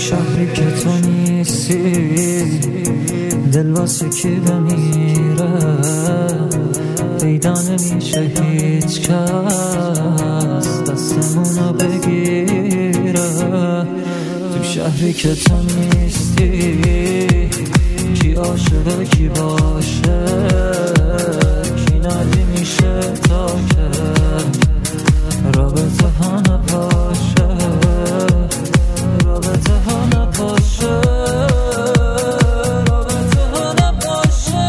شهری که تو نیستی دل واسه کی بمیره، پیدا نمیشه هیچ کس دستمونو بگیره. تو شهری که تو نیستی کی عاشقه کی باشه، کی نادی میشه تا که رابطه ها نپاشه، رابطه ها نپاشه، رابطه ها نپاشه.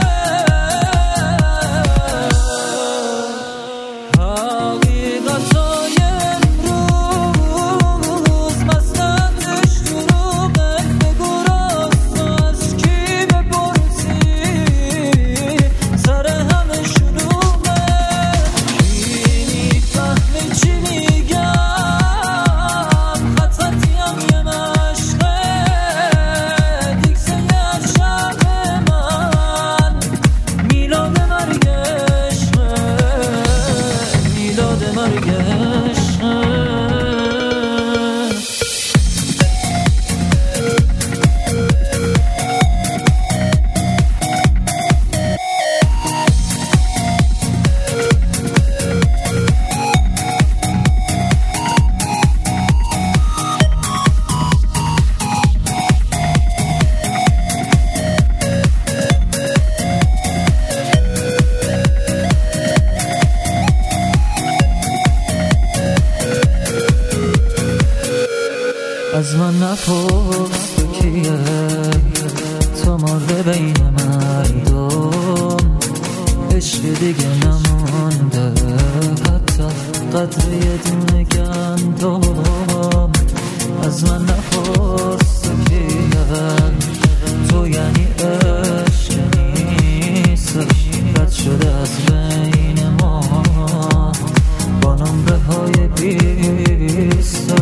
حقیقتای امروز مستندش دروغه، بگو راست از کی بپرسی سر همه شلوغه. کی میفهمه چی میگم، خطتیم یه مشقه، دیکسه از شب من میلاد مرگ عشقه، میلاد مرگ عشقه. از من نپرس تو کیه، تو مرده بین مردم، عشق دیگه نمونده حتی قدر یه دونه گندم. از من نپرس تو کیه، تو یعنی عشق نیستش، رد شده از بین ما با نمره های 20.